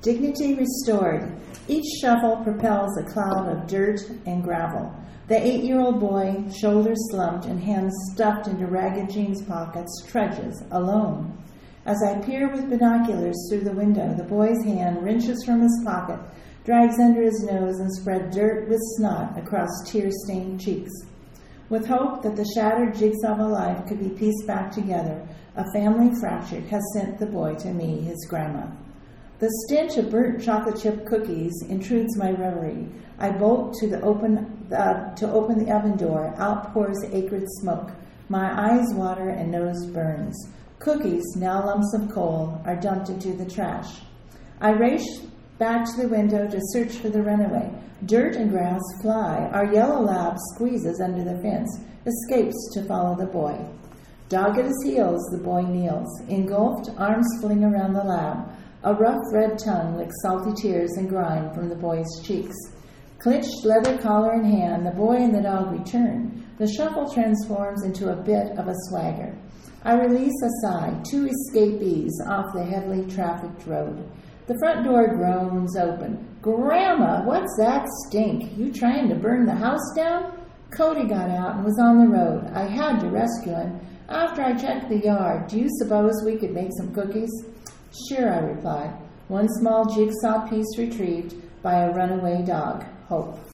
Dignity restored. Each shuffle propels a cloud of dirt and gravel. The 8-year-old boy, shoulders slumped and hands stuffed into ragged jeans pockets, trudges alone. As I peer with binoculars through the window, the boy's hand wrenches from his pocket, drags under his nose, and spread dirt with snot across tear-stained cheeks. With hope that the shattered jigsaw of a life could be pieced back together, a family fractured has sent the boy to me, his grandma. The stench of burnt chocolate chip cookies intrudes my reverie. I bolt to open the oven door. Out pours acrid smoke. My eyes water and nose burns. Cookies, now lumps of coal, are dumped into the trash. I race back to the window to search for the runaway. Dirt and grass fly. Our yellow lab squeezes under the fence, escapes to follow the boy. Dog at his heels, the boy kneels. Engulfed, arms fling around the lab. A rough red tongue licks salty tears and grime from the boy's cheeks. Clenched leather collar in hand, the boy and the dog return. The shuffle transforms into a bit of a swagger. I release a sigh, 2 escapees off the heavily trafficked road. The front door groans open. Grandma, what's that stink? You trying to burn the house down? Cody got out and was on the road. I had to rescue him. After I checked the yard, do you suppose we could make some cookies? Sure, I replied. One small jigsaw piece retrieved by a runaway dog. Hope.